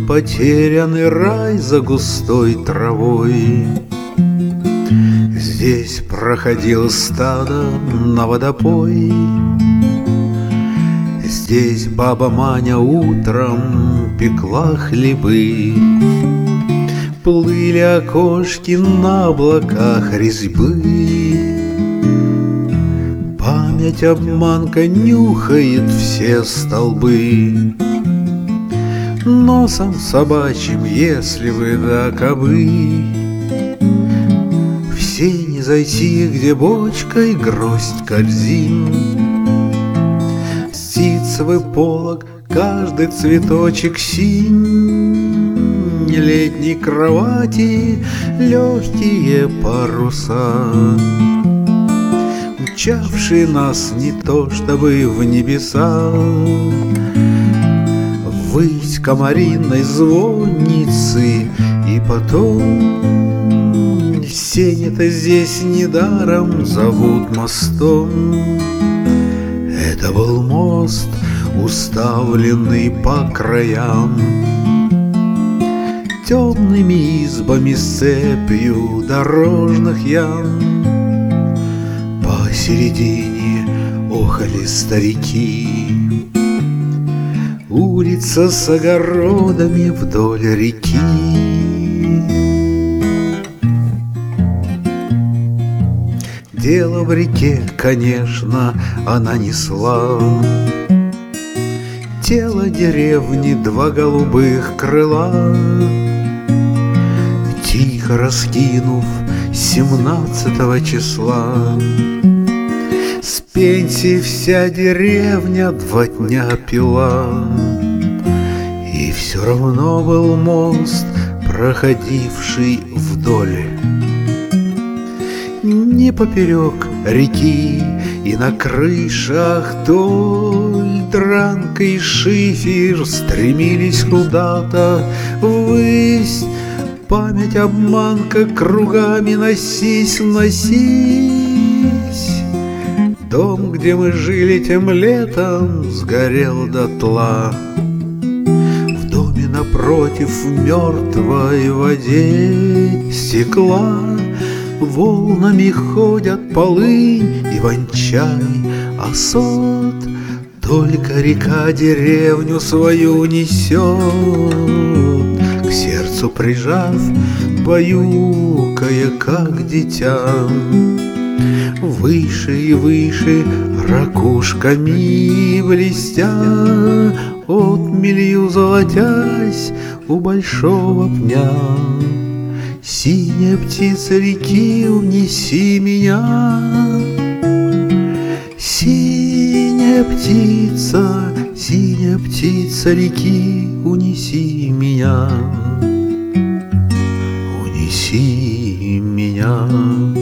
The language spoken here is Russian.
потерянный рай за густой травой. Здесь проходило стадо на водопой. Здесь баба Маня утром пекла хлебы. Плыли окошки на облаках резьбы. Память обманка нюхает все столбы. Носом собачьим, если вы да кобы, в сени зайти, где бочкой гроздь корзин, ситцевый полог, каждый цветочек синь, летней кровати легкие паруса, мчавшие нас не то чтобы в небеса, ввысь комариной звонницы, и потом сени-то здесь недаром зовут мостом. Это был мост, уставленный по краям темными избами с цепью дорожных ям. Посередине охали старики, улица с огородами вдоль реки. Дело в реке, конечно, она несла. Тело деревни, два голубых крыла, тихо раскинув 17 числа. С пенсии вся деревня 2 дня пила, и все равно был мост, проходивший вдоль. Не поперек реки, и на крышах вдоль дранка и шифер стремились куда-то ввысь. Память обманка кругами носись, носись. Дом, где мы жили тем летом, сгорел дотла. В доме напротив в мертвой воде стекла волнами ходят полынь, иван-чай, осот. Только река деревню свою несет, к сердцу прижав, баюкая, как дитя. Выше и выше ракушками блестя, отмелью золотясь у большого пня. Синяя птица реки, унеси меня. Синяя птица реки, унеси меня. Унеси меня.